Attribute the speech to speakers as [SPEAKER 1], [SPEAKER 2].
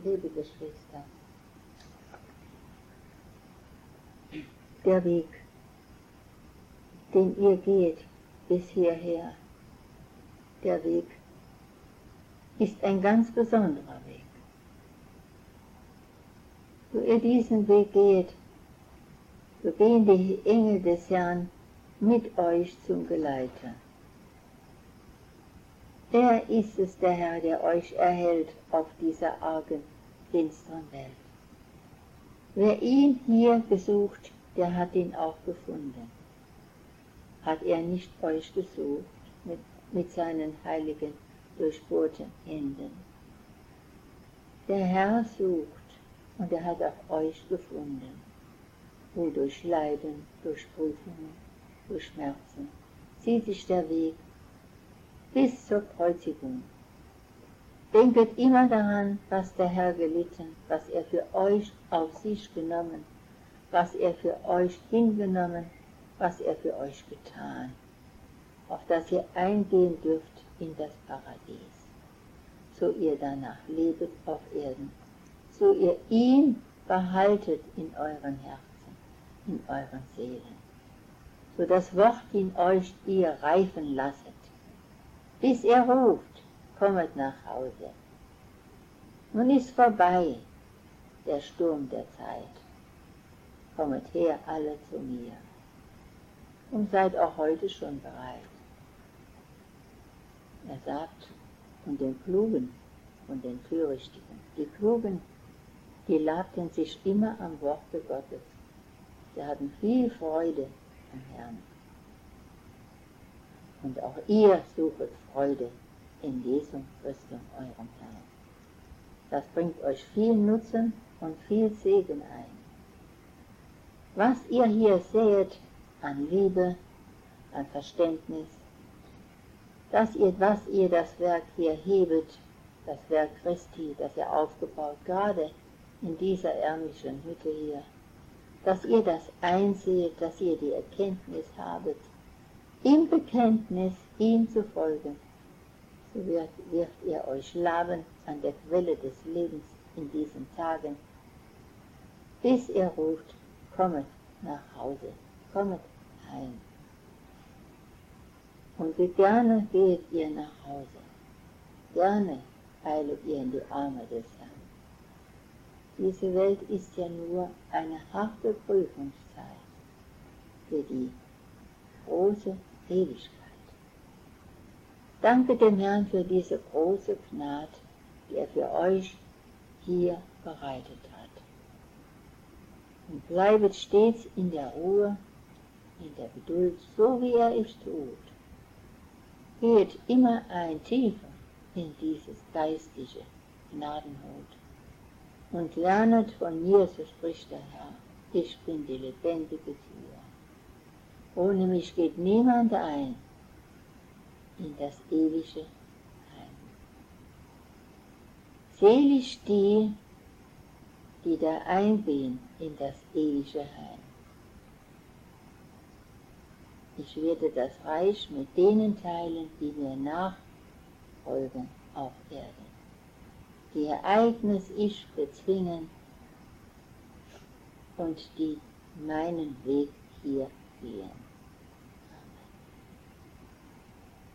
[SPEAKER 1] Liebe Geschwister, der Weg, den ihr geht bis hierher, der Weg ist ein ganz besonderer Weg. Wo ihr diesen Weg geht, so gehen die Engel des Herrn mit euch zum Geleiter. Er ist es, der Herr, der euch erhält auf dieser argen, finsteren Welt. Wer ihn hier gesucht, der hat ihn auch gefunden. Hat er nicht euch gesucht mit seinen heiligen, durchbohrten Händen? Der Herr sucht und er hat auch euch gefunden, wo durch Leiden, durch Prüfungen, durch Schmerzen zieht sich der Weg bis zur Kreuzigung. Denket immer daran, was der Herr gelitten, was er für euch auf sich genommen, was er für euch hingenommen, was er für euch getan, auf dass ihr eingehen dürft in das Paradies, so ihr danach lebet auf Erden, so ihr ihn behaltet in euren Herzen, in euren Seelen, so das Wort in euch ihr reifen lasset, bis er ruft, kommet nach Hause. Nun ist vorbei der Sturm der Zeit. Kommet her alle zu mir und seid auch heute schon bereit. Er sagt, von den Klugen und den Törichtigen. Die Klugen, die labten sich immer am Worte Gottes. Sie hatten viel Freude am Herrn. Und auch ihr suchet Freude in Jesu Christum, eurem Herrn. Das bringt euch viel Nutzen und viel Segen ein. Was ihr hier seht an Liebe, an Verständnis, was ihr das Werk hier hebet, das Werk Christi, das ihr aufgebaut, gerade in dieser ärmlichen Hütte hier, dass ihr das einseht, dass ihr die Erkenntnis habet, im Bekenntnis ihm zu folgen, so wird ihr euch laben an der Quelle des Lebens in diesen Tagen, bis er ruft, kommet nach Hause, kommet heim. Und wie gerne geht ihr nach Hause, gerne eilet ihr in die Arme des Herrn. Diese Welt ist ja nur eine harte Prüfungszeit für die große Ewigkeit. Danke dem Herrn für diese große Gnade, die er für euch hier bereitet hat. Und bleibet stets in der Ruhe, in der Geduld, so wie er es tut. Geht immer ein tiefer in dieses geistliche Gnadenhut und lernet von mir, so spricht der Herr, ich bin die lebendige Tür. Ohne mich geht niemand ein in das ewige Heim. Selig die, die da eingehen in das ewige Heim. Ich werde das Reich mit denen teilen, die mir nachfolgen auf Erden, die ihr eigenes Ich bezwingen und die meinen Weg hier gehen.